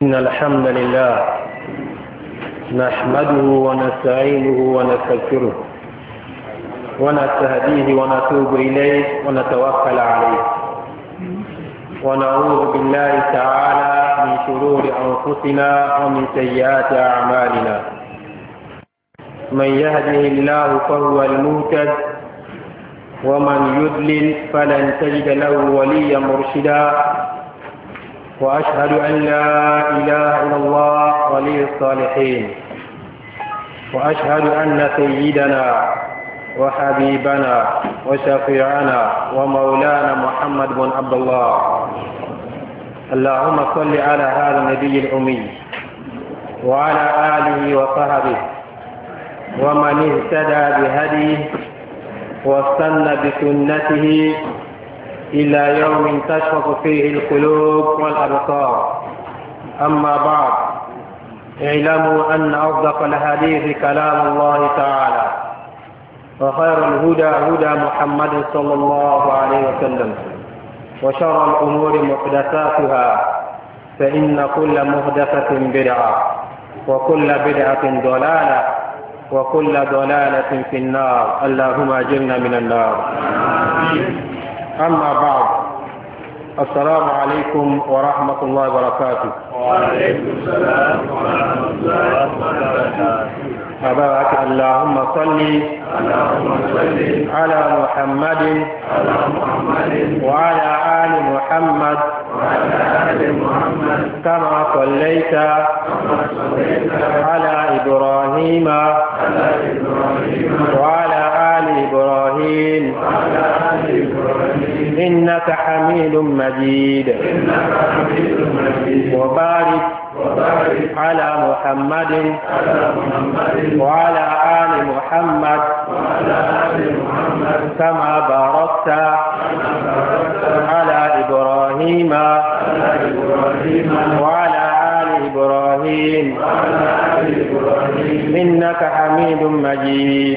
إن الحمد لله نحمده ونستعينه ونستغفره ونستهديه ونتوب إليه ونتوكل عليه ونعوذ بالله تعالى من شرور أنفسنا ومن سيئات أعمالنا من يهده الله فهو المهتد ومن يضلل فلن تجد له وليا مرشدا وأشهد أن لا إله إلا الله ولي الصالحين وأشهد أن سيدنا وحبيبنا وشفيعنا ومولانا محمد بن عبد الله اللهم صل على هذا النبي الأمي وعلى آله وصحبه ومن اهتدى بهديه واستنى بسنته إلى يوم تشفق فيه القلوب والأبصار أما بعد اعلموا أن أصدق الحديث كلام الله تعالى وخير الهدى هدى محمد صلى الله عليه وسلم وشر الأمور محدثاتها فإن كل محدثة بدعة وكل بدعة ضلالة وكل ضلالة في النار اللهم أجرنا من النار أما بعد السلام عليكم ورحمة الله وبركاته. وعليكم السلام ورحمة الله وبركاته. أبارك اللهم صل على محمد وعلى آل محمد كما صليت على إبراهيم وعلى آل إبراهيم إنك حميد مجيد وبارك على محمد وعلى آل محمد كما باركت على إبراهيم وعلى آل إبراهيم إنك حميد مجيد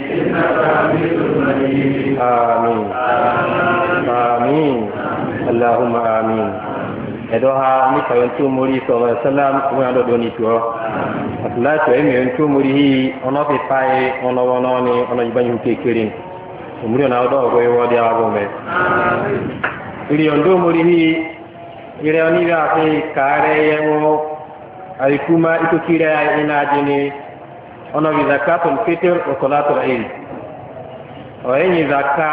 آمين آمين اللهم آمين edoha ni kayantu muri sallallahu alaihi wasallam ko ando doni to atla to emi entu muri hi ono fi pai ono wono ni ono yibanyu kekirin muri na do go yo dia go me iri ondo muri hi ire oni ga fi kare yemo alikuma ito kire ina jini ono bi zakatul fitr wa salatul eid o enyi zakka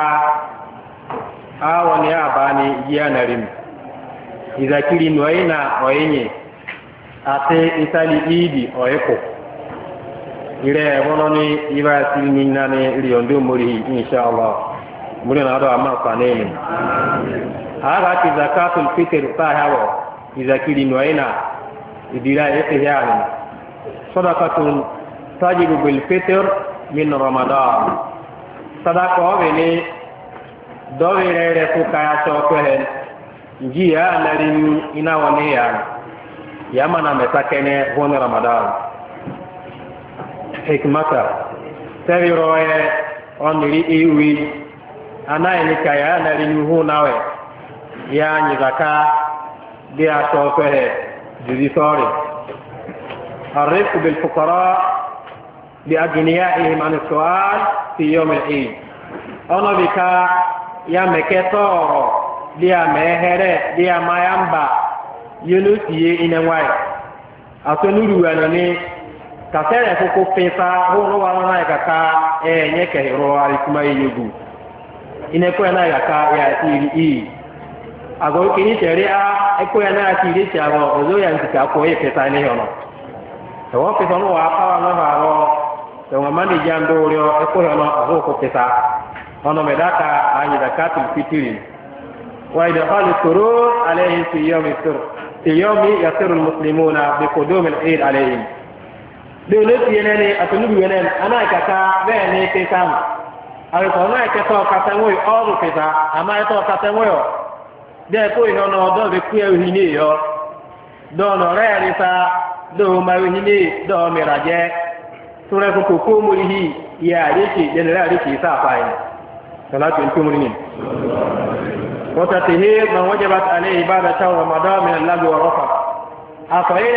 awani abani yanarim izakiri noina oyenye ate itali idi oyeko ire wono ni iba silmi nane riondo muri inshallah muri na do ama paneni aga ti zakatul fitr sahawo izakiri noina idira yete yani sadaqatun tajibu bil fitr min ramadan sadaqa wene do were ko kaya to ko hen njia nari ina wane ya mana metakene hono ramadan hikmata tawiroye oniri iwi anayi kaya nari nuhu nawe ya nyizaka dia tofe judisori الرفق بالفقراء بأغنيائهم عن السؤال في يوم العيد أنا بك يا مكتور dia mehere dia mayamba yunusiye inenwai atonuru wanani kasere koko pesa hono wana kaka nyeke hero alikuma yugu ineko na kaka ya iri ago kini sheria eko na atiri chawo ozo ya ntika ko pesa ni hono to wo pesa no wa pawa no hawo to mandi jando ryo eko hono ago ko pesa hono medaka anyi zakatul fitri وإدخال السرور عليهم في يوم يسر المسلمون بقدوم العيد عليهم دولت ينني أتنبي ينن أنا كتا بيني كتام أنا كتا كتاموي أو كتا أما كتا كتاموي ده كوي نو دو بكوي وهني يو دو نوريسا دو ما وهني دو مراجع سورة كوكو مريه يا ريكي جنرال ريكي سافاين صلاة الكمرين وتطهير من وجبت عليه بعد شهر رمضان من اللغو والرفث